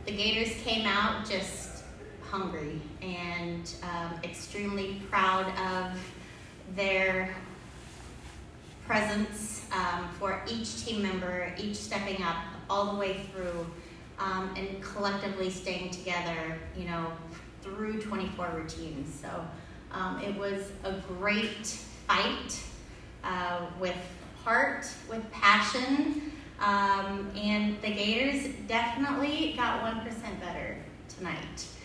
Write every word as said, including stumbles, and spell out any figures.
the Gators came out just hungry and um, extremely proud of their presence um, for each team member, each stepping up all the way through um, and collectively staying together, you know, through twenty-four routines. So um, it was a great fight uh, with heart, with passion, um, and the Gators definitely got one percent better tonight.